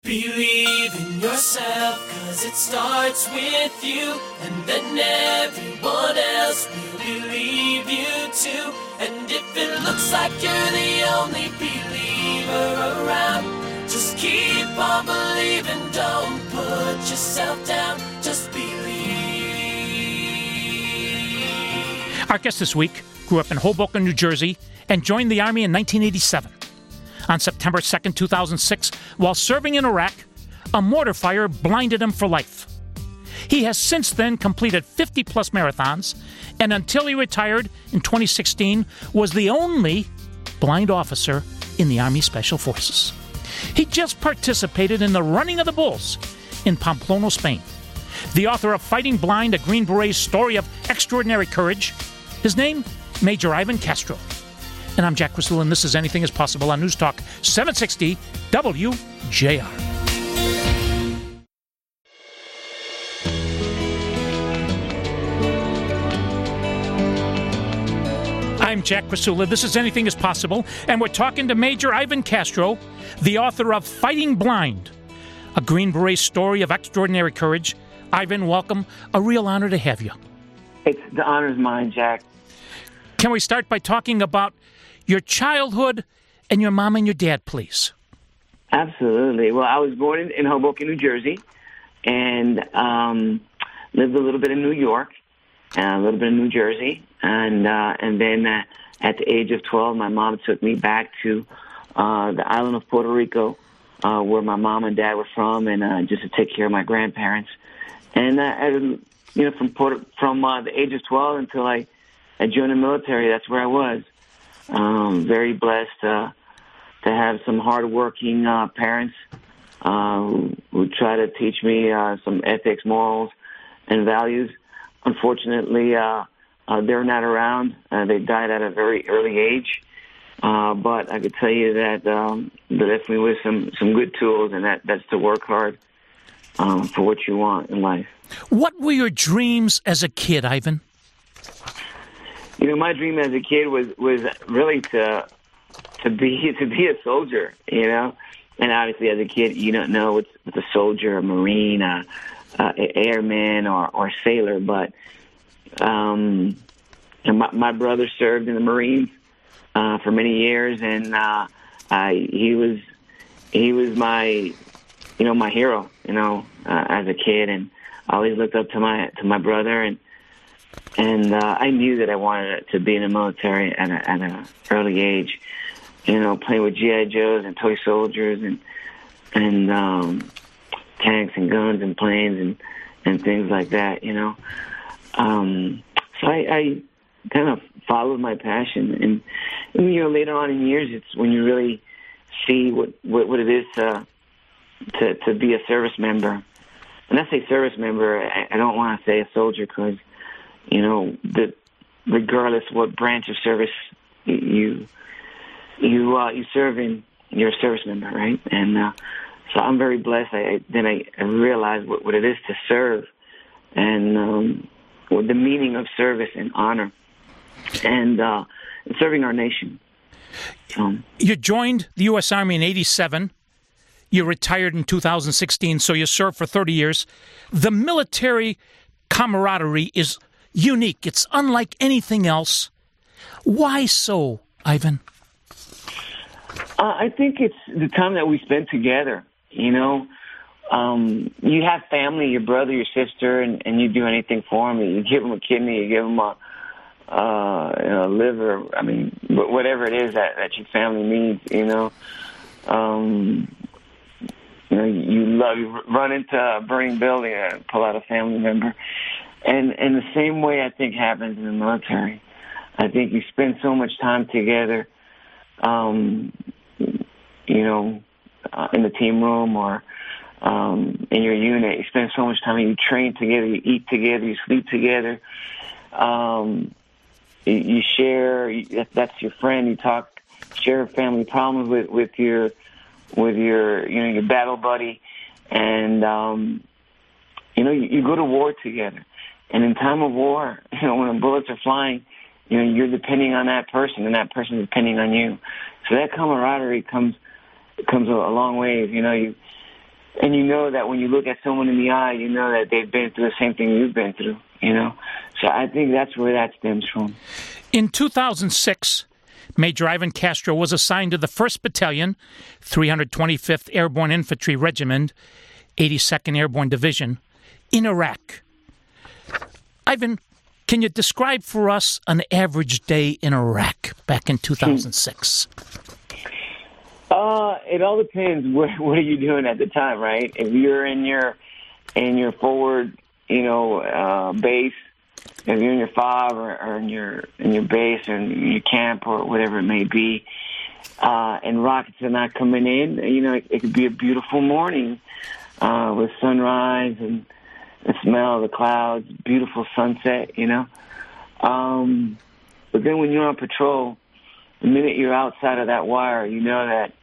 Believe in yourself, 'cause it starts with you, and then everyone else will believe you too. And if it looks like you're the only believer around, just keep on believing, don't put yourself down, just believe. Our guest this week grew up in Hoboken, New Jersey, and joined the Army in 1987. On September 2nd, 2006, while serving in Iraq, a mortar fire blinded him for life. He has since then completed 50-plus marathons, and until he retired in 2016, was the only blind officer in the Army Special Forces. He just participated in the Running of the Bulls in Pamplona, Spain. The author of Fighting Blind, a Green Beret's story of extraordinary courage. His name, Major Ivan Castro. And I'm Jack Crisell, and this is Anything is Possible on News Talk 760 WJR. I'm Jack Crisell. This is Anything is Possible, and we're talking to Major Ivan Castro, the author of Fighting Blind, a Green Beret story of extraordinary courage. Ivan, welcome. A real honor to have you. The honor's mine, Jack. Can we start by talking about your childhood and your mom and your dad, please? Absolutely. Well, I was born in Hoboken, New Jersey, and lived a little bit in New York, and a little bit in New Jersey, and then at the age of 12, my mom took me back to the island of Puerto Rico, where my mom and dad were from, and just to take care of my grandparents. And from the age of 12 until I joined the military, that's where I was. Very blessed to have some hardworking parents who try to teach me some ethics, morals, and values. Unfortunately, they're not around. They died at a very early age. But I could tell you that they left me with some good tools, and that's to work hard for what you want in life. What were your dreams as a kid, Ivan? You know, my dream as a kid was really to be a soldier, you know. And obviously, as a kid, you don't know what's a soldier, a Marine, a airman, or sailor. But and my brother served in the Marines for many years, and he was my hero, as a kid, and I always looked up to my brother, and I knew that I wanted to be in the military at an early age. Playing with GI Joes and toy soldiers and tanks and guns and planes and things like that. So I kind of followed my passion, and later on in years, it's when you really see what it is to be a service member. And I say service member, I don't want to say a soldier, because regardless what branch of service you serve in, you're a service member, right? And so I'm very blessed. I realized what it is to serve, and what the meaning of service and honor, and serving our nation. You joined the U.S. Army in 87. You retired in 2016, so you served for 30 years. The military camaraderie is unique. It's unlike anything else. Why so, Ivan? I think it's the time that we spend together. You have family, your brother, your sister, and you do anything for them. You give them a kidney, you give them a liver. I mean, whatever it is that your family needs. You run into a burning building and pull out a family member. And the same way, I think, happens in the military. I think you spend so much time together, in the team room or in your unit. You spend so much time, you train together, you eat together, you sleep together. You share, that's your friend. You share family problems with your your battle buddy, and you go to war together. And in time of war, when the bullets are flying, you're depending on that person, and that person is depending on you. So that camaraderie comes a long way. And you know that when you look at someone in the eye, you know that they've been through the same thing you've been through, you know. So I think that's where that stems from. In 2006, Major Ivan Castro was assigned to the 1st Battalion, 325th Airborne Infantry Regiment, 82nd Airborne Division, in Iraq. Ivan, can you describe for us an average day in Iraq back in 2006? It all depends. What are you doing at the time, right? If you're in your forward, base, if you're in your fob or in your base or in your camp or whatever it may be, and rockets are not coming in, it could be a beautiful morning with sunrise and the smell of the clouds, beautiful sunset, But then when you're on patrol, the minute you're outside of that wire, you know that,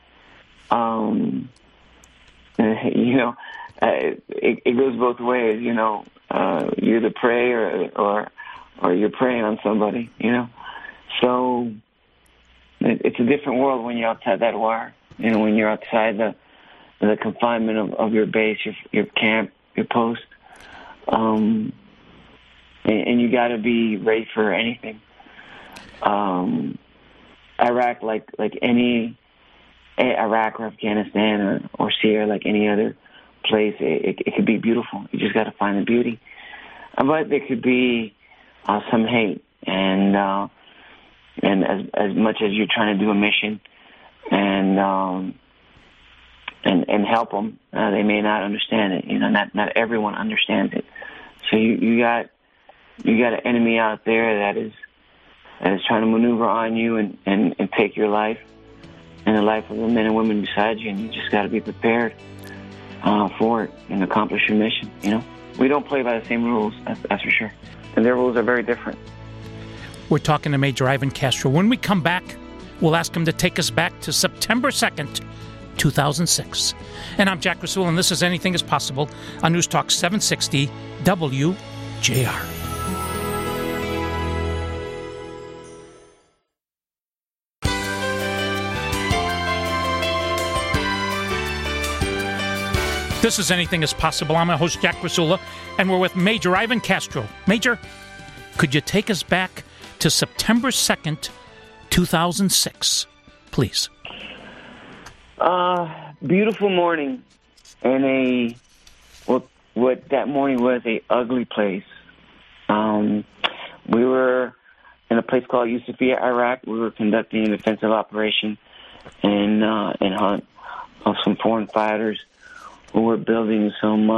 it goes both ways, you're the prey or you're preying on somebody, So it's a different world when you're outside that wire, when you're outside the confinement of your base, your camp, your post. And you got to be ready for anything. Iraq, like any Iraq or Afghanistan or Syria, like any other place, it could be beautiful. You just got to find the beauty. But there could be some hate, and as much as you're trying to do a mission and help them, they may not understand it. Not everyone understands it. So you got an enemy out there that is trying to maneuver on you and take your life and the life of the men and women beside you, and you just got to be prepared for it and accomplish your mission. We don't play by the same rules, that's for sure, and their rules are very different. We're talking to Major Ivan Castro. When we come back, we'll ask him to take us back to September 2nd, 2006. And I'm Jack Rasul, and this is Anything is Possible on News Talk 760 WJR. This is Anything is Possible. I'm my host, Jack Rasula, and we're with Major Ivan Castro. Major, could you take us back to September 2nd, 2006, please? Beautiful morning in what that morning was a ugly place. We were in a place called Yusufia, Iraq. We were conducting an offensive operation in hunt of some foreign fighters who were building some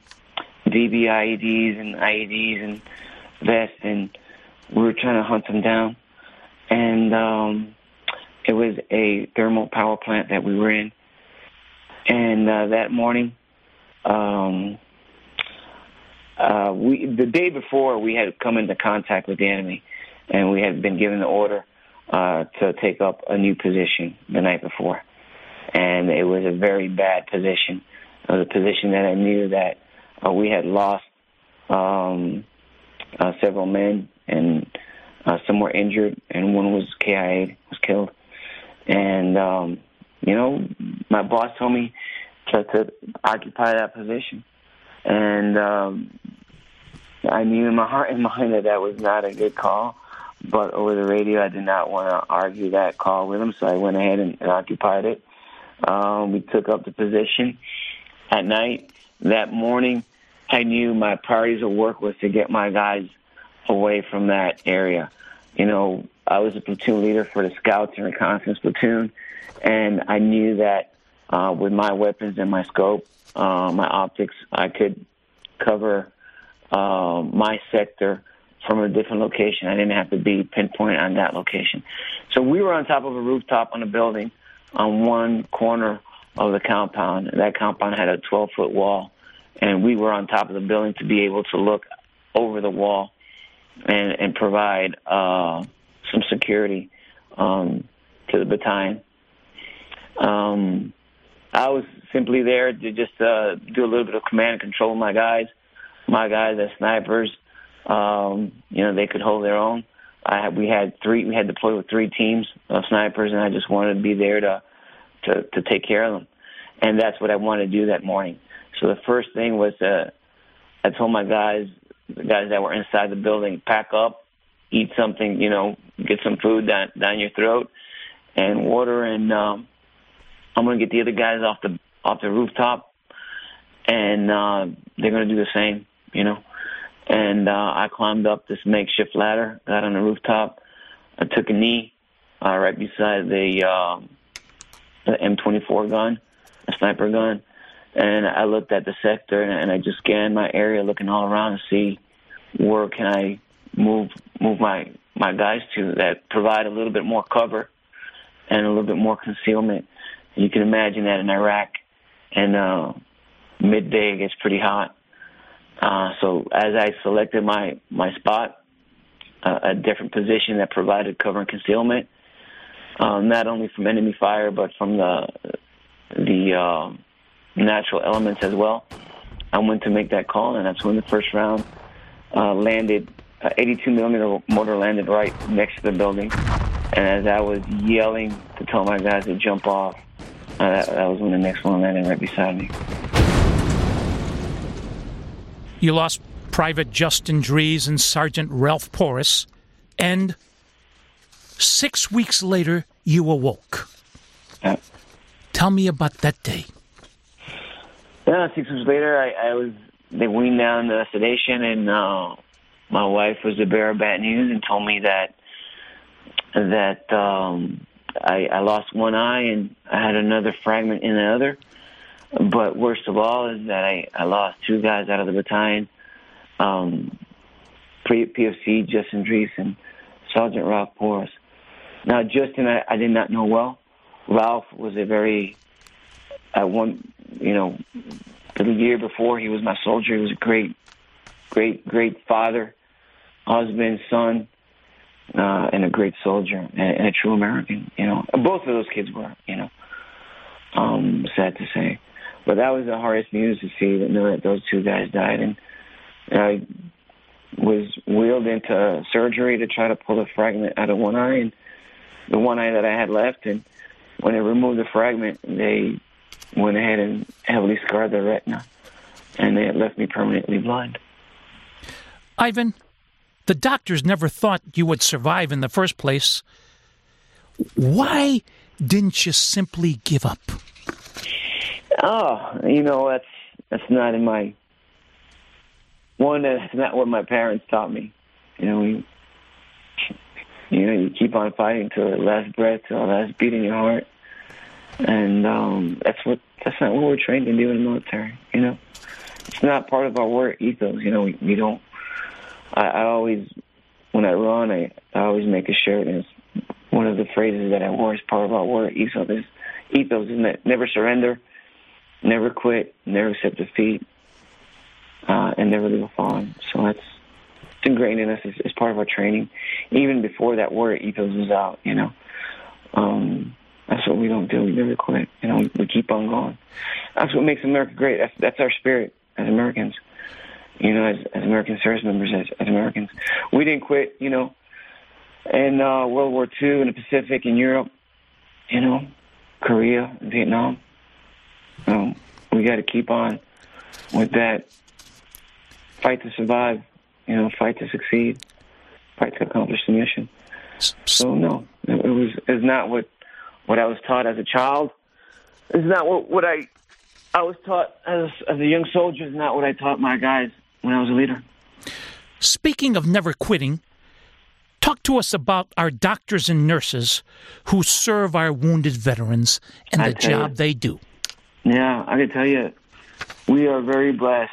VBIEDs and IEDs and vests, and we were trying to hunt them down. And it was a thermal power plant that we were in. And that morning, the day before, we had come into contact with the enemy, and we had been given the order to take up a new position the night before. And it was a very bad position. It was a position that I knew that we had lost several men, and some were injured, and one was KIA'd, was killed. And, my boss told me to occupy that position. And I knew in my heart and mind that was not a good call. But over the radio, I did not want to argue that call with him, so I went ahead and occupied it. We took up the position at night. That morning, I knew my priorities of work was to get my guys away from that area. I was a platoon leader for the Scouts and Reconnaissance Platoon, and I knew that with my weapons and my scope, my optics, I could cover my sector from a different location. I didn't have to be pinpointed on that location. So we were on top of a rooftop on a building on one corner of the compound. That compound had a 12-foot wall, and we were on top of the building to be able to look over the wall and provide some security to the battalion. I was simply there to just do a little bit of command and control of my guys. My guys as snipers, they could hold their own. We had deployed with 3 teams of snipers, and I just wanted to be there to take care of them. And that's what I wanted to do that morning. So the first thing was I told my guys, the guys that were inside the building, pack up, eat something, get some food down your throat, and water. And I'm going to get the other guys off the rooftop, and they're going to do the same, And I climbed up this makeshift ladder, got on the rooftop. I took a knee right beside the M24 gun, a sniper gun, and I looked at the sector, and I just scanned my area, looking all around to see where can I move my guys to that provide a little bit more cover and a little bit more concealment. You can imagine that in Iraq, and midday it gets pretty hot. So as I selected my spot, a different position that provided cover and concealment, not only from enemy fire but from the natural elements as well, I went to make that call, and that's when the first round landed. 82 millimeter mortar landed right next to the building, and as I was yelling to tell my guys to jump off, that was when the next one landed right beside me. You lost Private Justin Dries and Sergeant Ralph Porras, and 6 weeks later, you awoke. Tell me about that day. Yeah, 6 weeks later, they weaned down the sedation, and my wife was the bearer of bad news and told me that I lost one eye and I had another fragment in the other. But worst of all is that I lost two guys out of the battalion, PFC Justin Dries and Sergeant Ralph Porras. Now, Justin, I did not know well. Ralph was for the year before, he was my soldier. He was a great father, husband, son, and a great soldier, and a true American, Both of those kids were, sad to say. But that was the hardest news to see, that know that those two guys died. And I was wheeled into surgery to try to pull a fragment out of one eye, and the one eye that I had left. And when they removed the fragment, they went ahead and heavily scarred the retina, and they had left me permanently blind. Ivan, the doctors never thought you would survive in the first place. Why didn't you simply give up? Oh, that's not in my... That's not what my parents taught me. You keep on fighting to the last breath, to the last beat in your heart. And that's not what we're trained to do in the military, It's not part of our war ethos, we don't... I always, when I run, I always make a shirt, and it's one of the phrases that I wore as part of our war ethos is never surrender, never quit, never accept defeat, and never leave a fallen. So it's ingrained in us as part of our training, even before that war ethos is out, That's what we don't do. We never quit. We keep on going. That's what makes America great. That's our spirit as Americans. As American service members, as Americans. We didn't quit, in World War II, in the Pacific, in Europe, Korea, Vietnam. We got to keep on with that fight to survive, fight to succeed, fight to accomplish the mission. So, no, it's not what I was taught as a child. It's not what I was taught as a young soldier. It's not what I taught my guys when I was a leader. Speaking of never quitting, talk to us about our doctors and nurses who serve our wounded veterans and the job they do. Yeah, I can tell you, we are very blessed.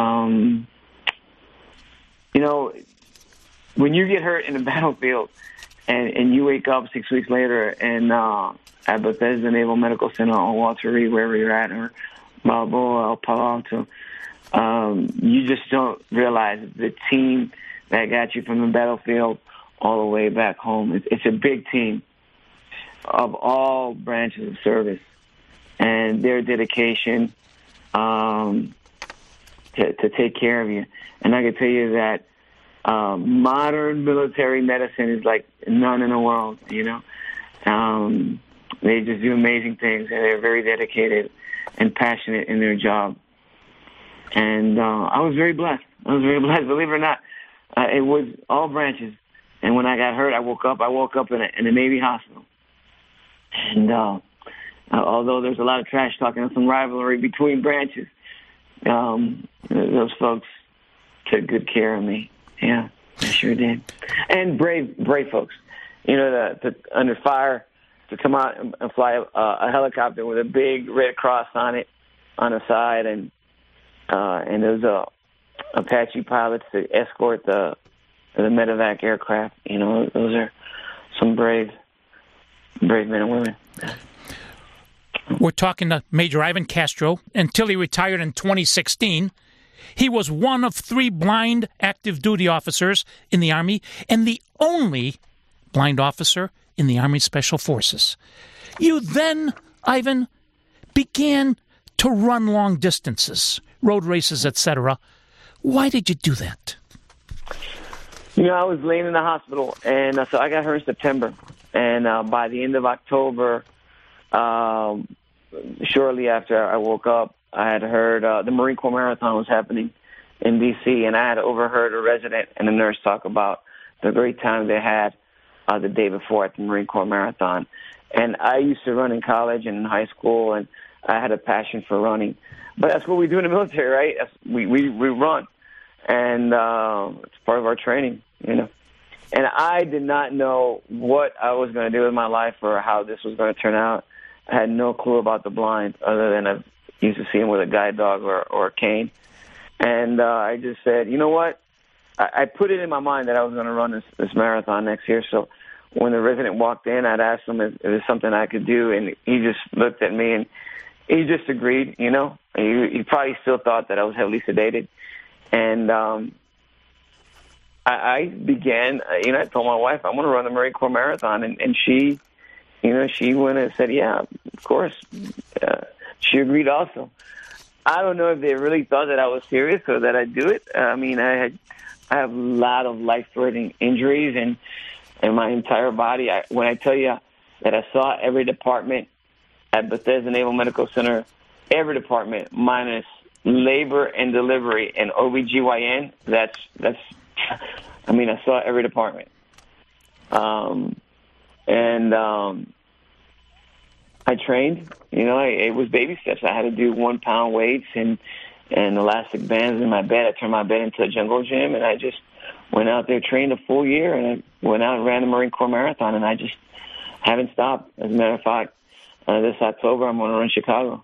When you get hurt in the battlefield and you wake up 6 weeks later and at Bethesda Naval Medical Center or Walter Reed, wherever you're at, or Balboa, El Palo Alto, you just don't realize the team that got you from the battlefield all the way back home. It's a big team of all branches of service, and their dedication to take care of you. And I can tell you that modern military medicine is like none in the world, They just do amazing things, and they're very dedicated. and passionate in their job. And I was very blessed. Believe it or not. It was all branches. And when I got hurt, I woke up in a Navy hospital. And although there's a lot of trash talking and some rivalry between branches, those folks took good care of me. Yeah, they sure did. And brave folks. Under fire, to come out and fly a helicopter with a big red cross on it on the side, and there was Apache pilots to escort the medevac aircraft. Those are some brave men and women. We're talking to Major Ivan Castro. Until he retired in 2016, he was one of 3 blind active duty officers in the Army and the only blind officer in the Army Special Forces. You then, Ivan, began to run long distances, road races, etc. Why did you do that? I was laying in the hospital, and so I got hurt in September. And by the end of October, shortly after I woke up, I had heard the Marine Corps Marathon was happening in D.C., and I had overheard a resident and a nurse talk about the great time they had the day before at the Marine Corps Marathon. And I used to run in college and in high school, and I had a passion for running. But that's what we do in the military, right? We run, and it's part of our training, And I did not know what I was going to do with my life or how this was going to turn out. I had no clue about the blind, other than I used to see them with a guide dog or a cane. And I just said, you know what? I put it in my mind that I was going to run this marathon next year. So when the resident walked in, I'd asked him if it was something I could do, and he just looked at me and he just agreed. He probably still thought that I was heavily sedated, and I began. I told my wife I'm going to run the Marine Corps Marathon, and she, she went and said, yeah, of course. She agreed also. I don't know if they really thought that I was serious or that I'd do it. I have a lot of life-threatening injuries in my entire body. When I tell you that I saw every department at Bethesda Naval Medical Center, every department minus labor and delivery and OBGYN, that's I saw every department. I trained, it was baby steps. I had to do 1 pound weights and elastic bands in my bed. I turned my bed into a jungle gym, and I just went out there, trained a full year, and I went out and ran the Marine Corps Marathon, and I just haven't stopped. As a matter of fact, this October I'm going to run Chicago.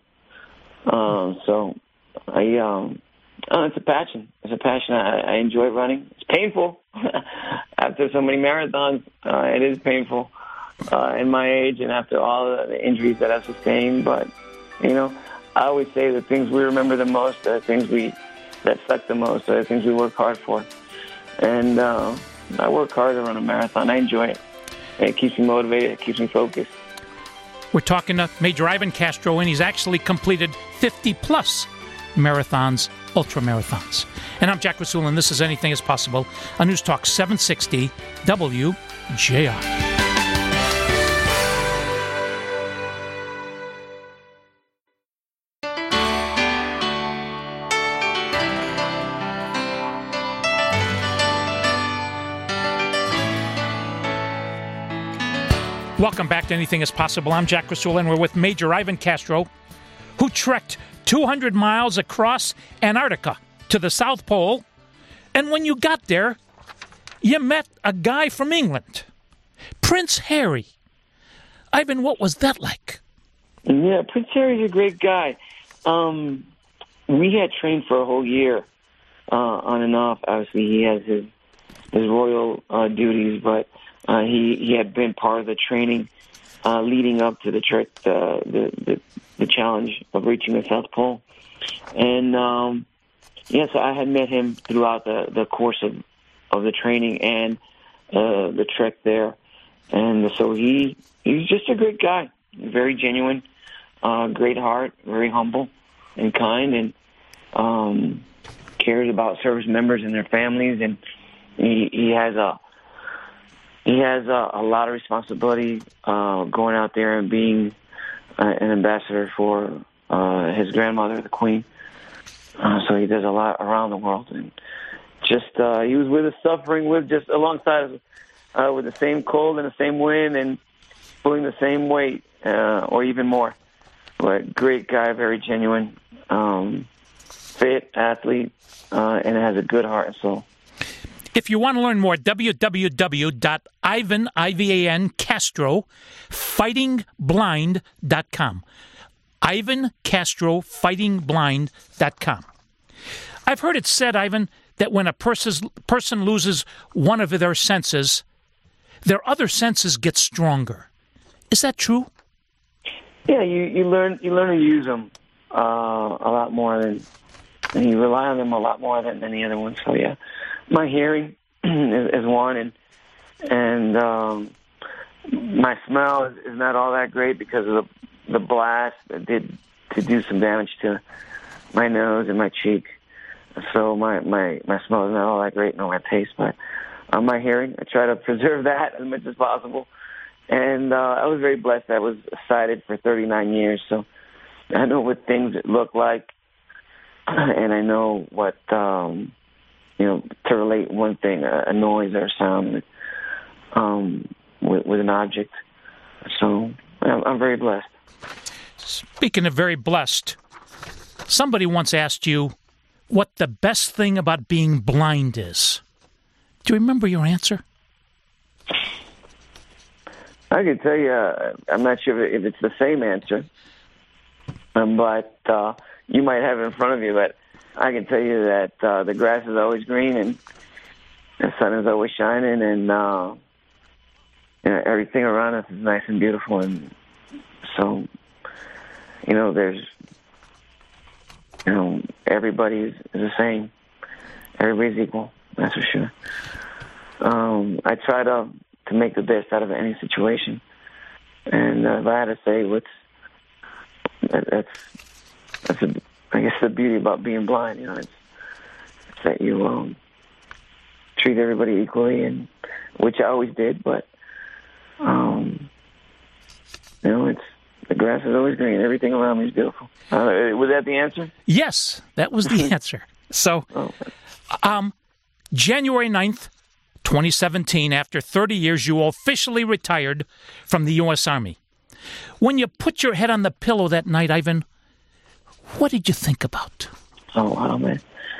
It's a passion. I enjoy running. It's painful. After so many marathons, it is painful in my age and after all the injuries that I've sustained. But, I always say the things we remember the most are the things that suck the most, are the things we work hard for. And I work hard to run a marathon. I enjoy it. It keeps me motivated. It keeps me focused. We're talking to Major Ivan Castro, and he's actually completed 50-plus marathons, ultra-marathons. And I'm Jack Rasul, and this is Anything is Possible on News Talk 760 WJR. Welcome back to Anything is Possible. I'm Jack Rasul, and we're with Major Ivan Castro, who trekked 200 miles across Antarctica to the South Pole. And when you got there, you met a guy from England, Prince Harry. Ivan, what was that like? Yeah, Prince Harry's a great guy. We had trained for a whole year on and off. Obviously, he has his royal duties, but he had been part of the training leading up to the trek, the challenge of reaching the South Pole. And, so I had met him throughout the course of the training and the trek there. And so he's just a great guy, very genuine, great heart, very humble and kind, and cares about service members and their families. And he has a lot of responsibility going out there and being an ambassador for his grandmother, the Queen. So he does a lot around the world, and just he was with us, suffering with just alongside us, with the same cold and the same wind, and pulling the same weight, or even more. But great guy, very genuine, fit athlete, and has a good heart and soul. If you want to learn more, www.IvanCastroFightingBlind.com. Ivan Castro FightingBlind.com. I've heard it said, Ivan, that when a person loses one of their senses, their other senses get stronger. Is that true? Yeah, you learn to use them a lot more and you rely on them a lot more than any other one. So yeah, my hearing is one, and my smell is not all that great because of the blast that did to do some damage to my nose and my cheek. So my smell is not all that great, nor my taste, but my hearing, I try to preserve that as much as possible. And I was very blessed. I was sighted for 39 years, so I know what things look like, and I know what, to relate one thing, a noise or a sound with an object. So I'm very blessed. Speaking of very blessed, somebody once asked you what the best thing about being blind is. Do you remember your answer? I can tell you, I'm not sure if it's the same answer, but you might have it in front of you, but I can tell you that the grass is always green and the sun is always shining, and everything around us is nice and beautiful. And so, there's, everybody is the same. Everybody's equal, that's for sure. I try to make the best out of any situation. And if I had to say that's I guess the beauty about being blind, it's that you treat everybody equally, and which I always did, but it's the grass is always green. Everything around me is beautiful. Was that the answer? Yes, that was the answer. So, January 9th, 2017, after 30 years, you officially retired from the U.S. Army. When you put your head on the pillow that night, Ivan, what did you think about? Oh, wow, man.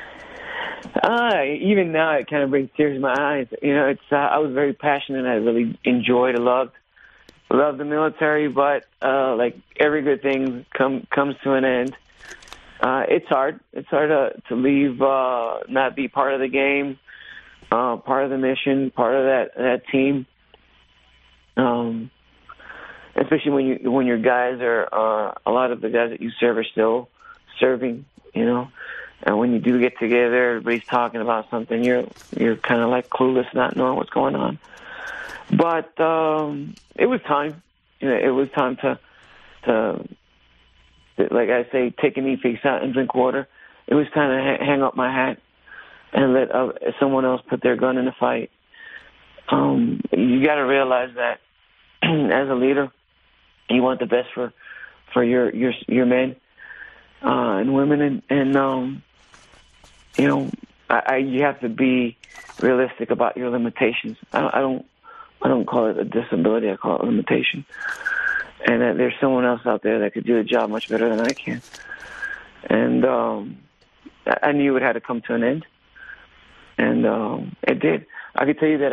Even now, it kind of brings tears to my eyes. I was very passionate. I really enjoyed, loved the military, but like every good thing comes to an end. It's hard. It's hard to leave, not be part of the game, part of the mission, part of that team. Especially when your guys are a lot of the guys that you serve are still serving, and when you do get together, everybody's talking about something. You're kind of like clueless, not knowing what's going on. But it was time. It was time to, like I say, take a knee, face out, and drink water. It was time to hang up my hat and let someone else put their gun in the fight. You got to realize that as a leader, you want the best for your men and women, and you have to be realistic about your limitations. I don't call it a disability. I call it a limitation. And that there's someone else out there that could do the job much better than I can. And I knew it had to come to an end. And it did. I could tell you that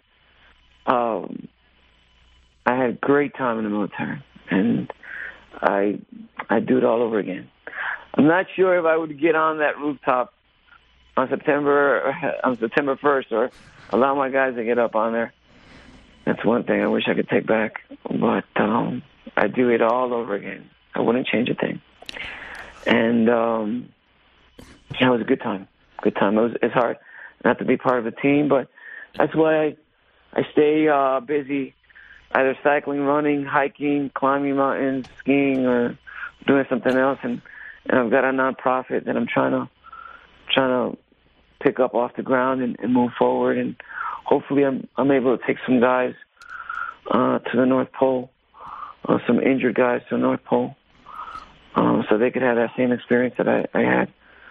I had great time in the military, and I'd do it all over again. I'm not sure if I would get on that rooftop on September 1st, or allow my guys to get up on there. That's one thing I wish I could take back, but I'd do it all over again. I wouldn't change a thing. And it was a good time. Good time. It's hard not to be part of a team, but that's why I stay busy, either cycling, running, hiking, climbing mountains, skiing, or doing something else. And I've got a nonprofit that I'm trying to pick up off the ground and move forward. And hopefully I'm able to take some guys to the North Pole, some injured guys to the North Pole. so they could have that same experience that I had.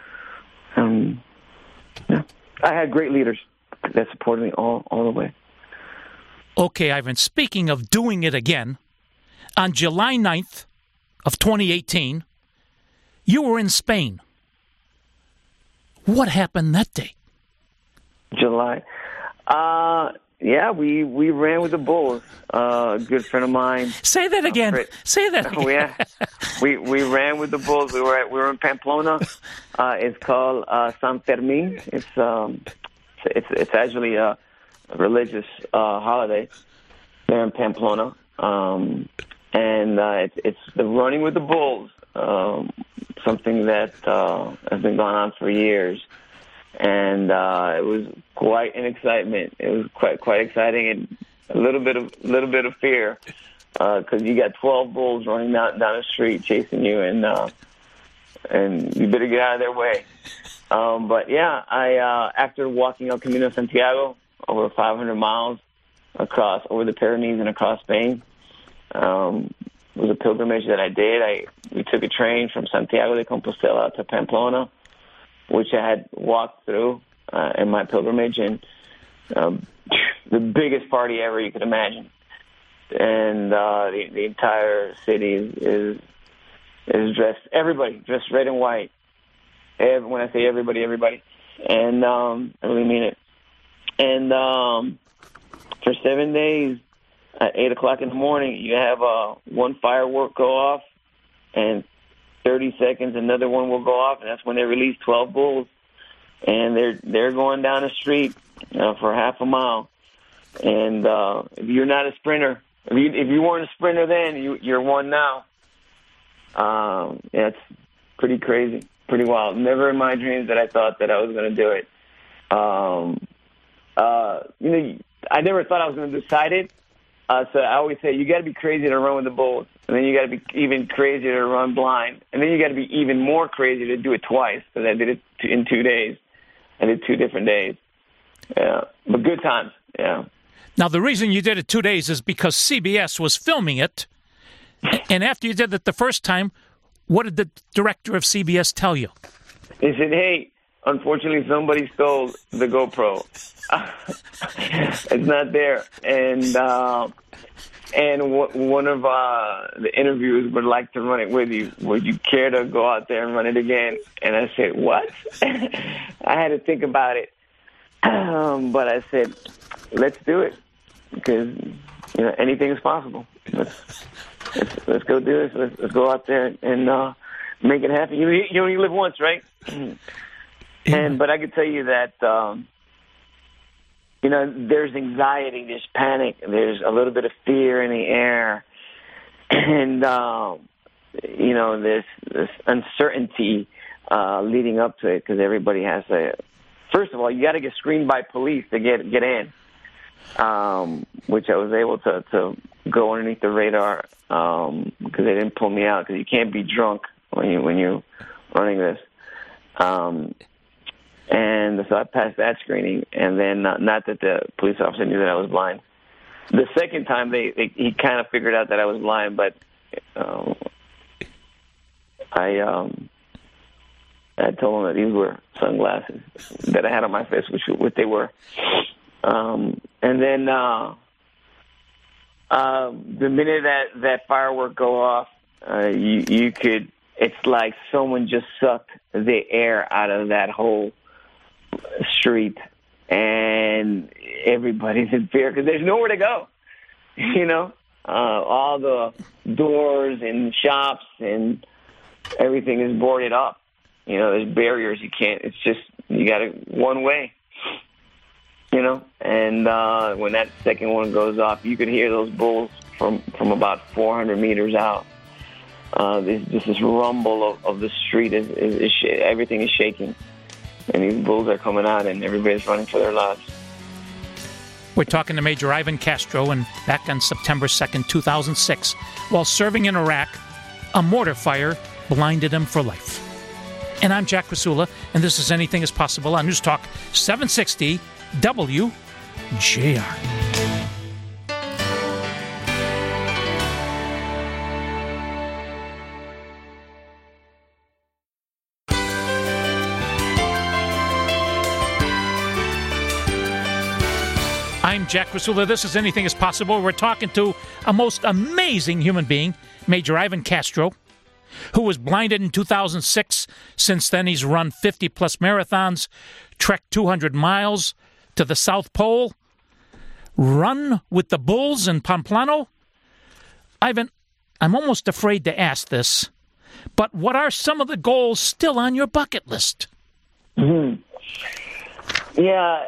Yeah. I had great leaders that supported me all the way. Okay, Ivan, speaking of doing it again, on July 9th of 2018, you were in Spain. What happened that day? July. Yeah, we ran with the Bulls. A good friend of mine. Say that again. Say that again. Oh, yeah. We ran with the Bulls. We were in Pamplona. It's called San Fermin. It's actually a religious holiday there in Pamplona. It's the running with the Bulls, something that has been going on for years. And it was quite an excitement. It was quite exciting and a little bit of fear because you got 12 bulls running down the street chasing you, and you better get out of their way. But yeah, I after walking El Camino de Santiago over 500 miles over the Pyrenees and across Spain, it was a pilgrimage that I did. We took a train from Santiago de Compostela to Pamplona, which I had walked through in my pilgrimage, and the biggest party ever you could imagine. And the entire city is everybody dressed red and white. When I say everybody. And I really mean it. And for 7 days, at 8 o'clock in the morning, you have one firework go off, and 30 seconds, another one will go off, and that's when they release 12 bulls. And they're going down the street for half a mile. And if you're not a sprinter, if you weren't a sprinter then, you're one now. Yeah, it's pretty crazy, pretty wild. Never in my dreams that I thought that I was going to do it. I never thought I was going to decide it. So I always say, you got to be crazy to run with the Bulls. And then you got to be even crazier to run blind. And then you got to be even more crazy to do it twice. Because I did it in 2 days. I did 2 different days. Yeah. But good times. Yeah. Now, the reason you did it 2 days is because CBS was filming it. And after you did it the first time, what did the director of CBS tell you? He said, hey, unfortunately, somebody stole the GoPro. It's not there. And one of the interviewers would like to run it with you. Would you care to go out there and run it again? And I said, what? I had to think about it. But I said, let's do it. Because, anything is possible. Let's go do this. Let's go out there and make it happen. You only live once, right? But I can tell you that, there's anxiety, there's panic, there's a little bit of fear in the air. And, this uncertainty leading up to it because everybody has first of all, you got to get screened by police to get in, which I was able to go underneath the radar because they didn't pull me out because you can't be drunk when you're running this. And so I passed that screening, and then not that the police officer knew that I was blind. The second time, he kind of figured out that I was blind, but I told him that these were sunglasses that I had on my face, which they were. And then the minute that firework go off, you could. It's like someone just sucked the air out of that whole street, and everybody's in fear because there's nowhere to go. All the doors and shops and everything is boarded up. There's barriers. You can't. It's just you got to one way. And when that second one goes off, you could hear those bulls from about 400 meters out. There's just this rumble of the street. Everything is shaking. And these bulls are coming out, and everybody's running for their lives. We're talking to Major Ivan Castro, and back on September 2nd, 2006, while serving in Iraq, a mortar fire blinded him for life. And I'm Jack Krasula, and this is Anything is Possible on News Talk 760 WJR. I'm Jack Rasula. This is Anything is Possible. We're talking to a most amazing human being, Major Ivan Castro, who was blinded in 2006. Since then, he's run 50-plus marathons, trekked 200 miles to the South Pole, run with the Bulls in Pamplona. Ivan, I'm almost afraid to ask this, but what are some of the goals still on your bucket list? Mm-hmm. Yeah,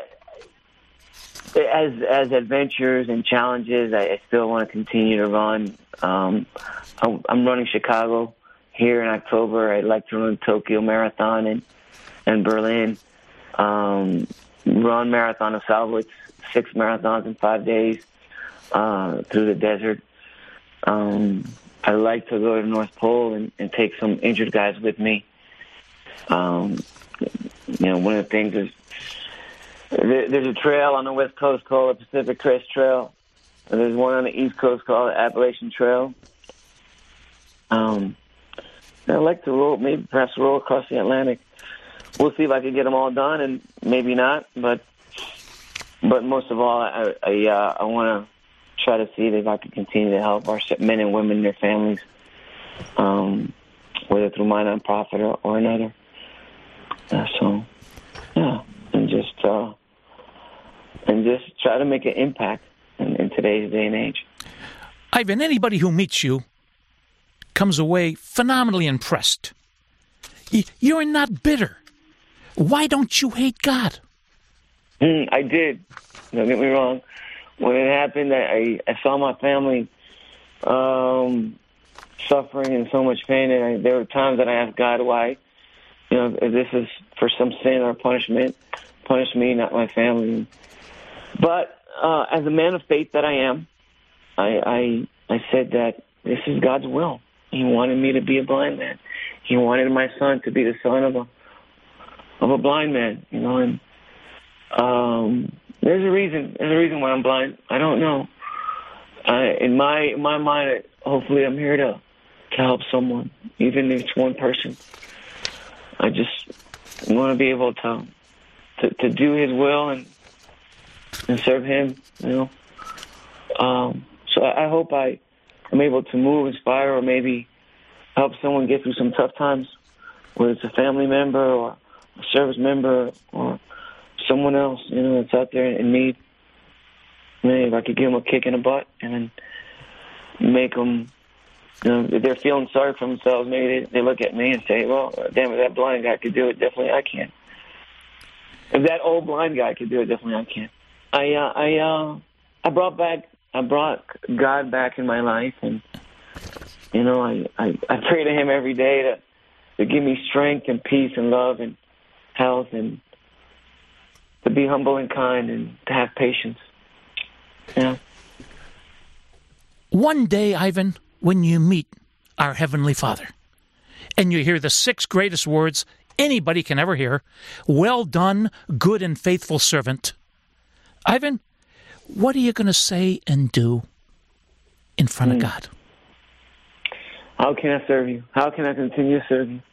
as adventures and challenges, I still want to continue to run. I'm running Chicago here in October. I'd like to run Tokyo Marathon and Berlin. Run Marathon of Salwitz, 6 marathons in 5 days through the desert. I'd like to go to the North Pole and take some injured guys with me. One of the things is there's a trail on the West Coast called the Pacific Crest Trail. And there's one on the East Coast called the Appalachian Trail. I'd like to perhaps roll across the Atlantic. We'll see if I can get them all done, and maybe not. But most of all, I want to try to see if I can continue to help our men and women and their families, whether through my nonprofit or another. And just try to make an impact in today's day and age. Ivan, anybody who meets you comes away phenomenally impressed. You're not bitter. Why don't you hate God? I did. Don't get me wrong. When it happened, I saw my family suffering in so much pain, and there were times that I asked God why. If this is for some sin or punishment, punish me, not my family. But as a man of faith that I am, I said that this is God's will. He wanted me to be a blind man. He wanted my son to be the son of a blind man. And there's a reason. There's a reason why I'm blind. I don't know. In my mind, hopefully, I'm here to help someone, even if it's one person. I just want to be able to do His will and serve Him. So I hope I'm able to move, inspire, or maybe help someone get through some tough times, whether it's a family member or a service member or someone else, that's out there in need. Maybe if I could give them a kick in the butt and then make them, if they're feeling sorry for themselves, maybe they look at me and say, well, damn it, that blind guy could do it. Definitely I can. If that old blind guy could do it, definitely I can. I brought God back in my life, and I pray to Him every day to give me strength and peace and love and health, and to be humble and kind and to have patience. One day, Ivan, when you meet our Heavenly Father and you hear the 6 greatest words anybody can ever hear, well done, good and faithful servant. Ivan, what are you going to say and do in front of God? How can I serve you? How can I continue to serve you?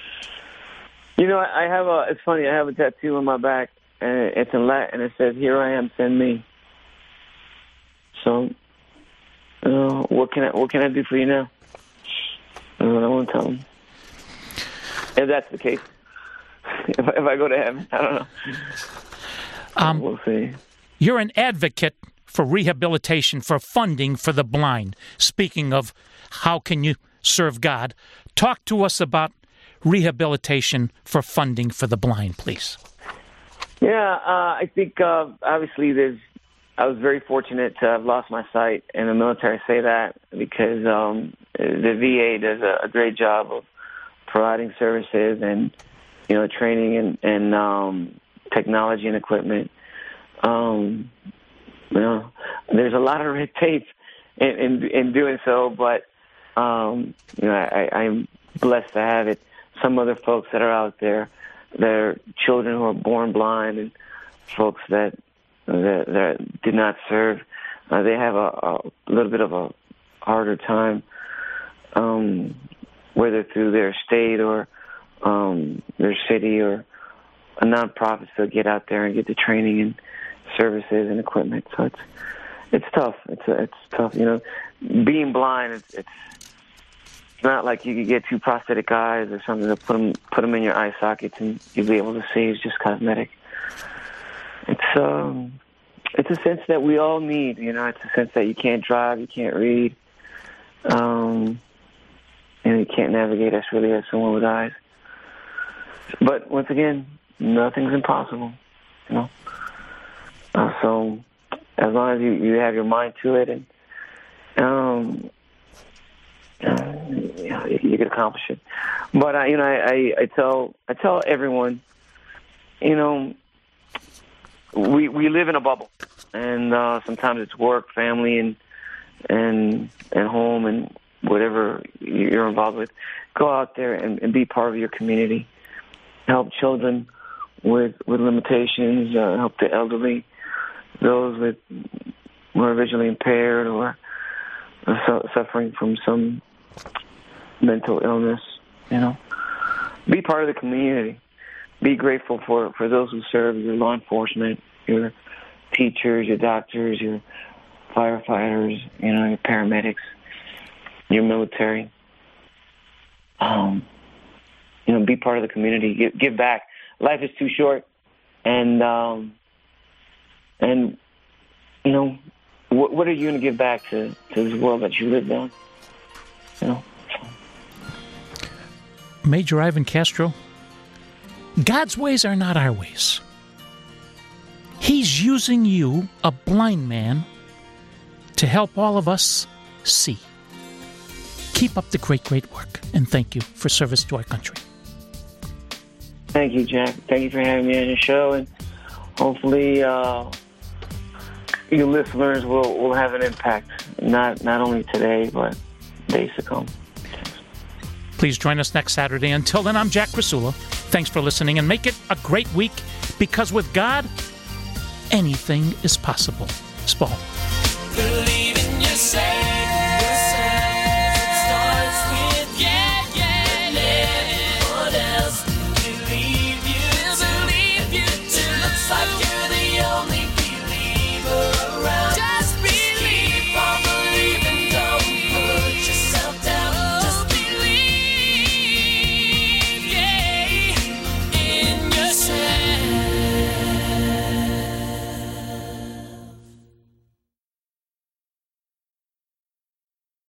It's funny, I have a tattoo on my back, and it's in Latin, and it says, "Here I am, send me." So, what can I do for you now? I want to tell them. If that's the case, if I go to heaven, I don't know. We'll see. You're an advocate for rehabilitation, for funding for the blind. Speaking of how can you serve God, talk to us about rehabilitation for funding for the blind, please. Yeah, I think obviously I was very fortunate to have lost my sight in the military. I say that because the VA does a great job of providing services and training and technology and equipment. There's a lot of red tape in doing so, but I'm blessed to have it. Some other folks that are out there, they're children who are born blind, and folks that did not serve, they have a little bit of a harder time, whether through their state or their city or a nonprofit, to get out there and get the training and services and equipment. So it's tough. It's tough. You know, being blind, it's not like you could get 2 prosthetic eyes or something to put them in your eye sockets and you'll be able to see. It's just cosmetic. It's a sense that we all need. You know, it's a sense that you can't drive, you can't read, and you can't navigate as really as someone with eyes. But once again, nothing's impossible. You know, so as long as you have your mind to it, and you can accomplish it. But I tell everyone, you know, we live in a bubble, and sometimes it's work, family, and home, and whatever you're involved with. Go out there and be part of your community. Help children with limitations. Help the elderly, those who are visually impaired or suffering from some mental illness. You know, be part of the community. Be grateful for those who serve, your law enforcement, your teachers, your doctors, your firefighters, you know, your paramedics, your military. You know, be part of the community. Give back. Life is too short, and you know, what are you going to give back to this world that you lived on? You know. Major Ivan Castro, God's ways are not our ways. He's using you, a blind man, to help all of us see. Keep up the great work, and thank you for service to our country. Thank you, Jack. Thank you for having me on your show, and hopefully your listeners will have an impact, not only today, but days to come. Please join us next Saturday. Until then, I'm Jack Krasula. Thanks for listening, and make it a great week, because with God, anything is possible. Spall.